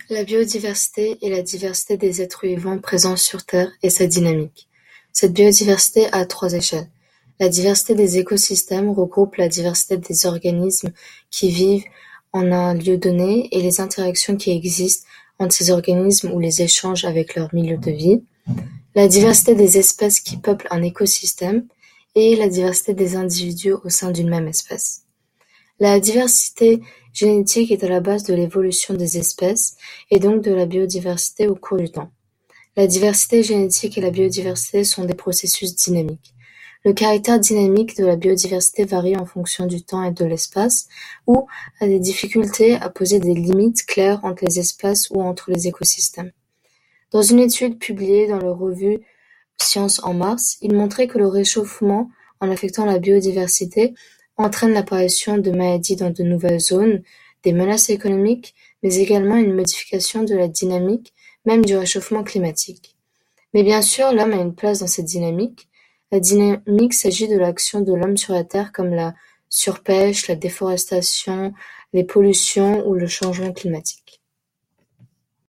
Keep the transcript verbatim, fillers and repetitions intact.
La biodiversité est la diversité des êtres vivants présents sur Terre et sa dynamique. Cette biodiversité a trois échelles. La diversité des écosystèmes regroupe la diversité des organismes qui vivent en un lieu donné et les interactions qui existent entre ces organismes ou les échanges avec leur milieu de vie. La diversité des espèces qui peuplent un écosystème et la diversité des individus au sein d'une même espèce. La diversité génétique est à la base de l'évolution des espèces et donc de la biodiversité au cours du temps. La diversité génétique et la biodiversité sont des processus dynamiques. Le caractère dynamique de la biodiversité varie en fonction du temps et de l'espace, ou a des difficultés à poser des limites claires entre les espèces ou entre les écosystèmes. Dans une étude publiée dans la revue Science en mars, il montrait que le réchauffement, en affectant la biodiversité, entraîne l'apparition de maladies dans de nouvelles zones, des menaces économiques, mais également une modification de la dynamique, même du réchauffement climatique. Mais bien sûr, l'homme a une place dans cette dynamique. La dynamique s'agit de l'action de l'homme sur la Terre comme la surpêche, la déforestation, les pollutions ou le changement climatique.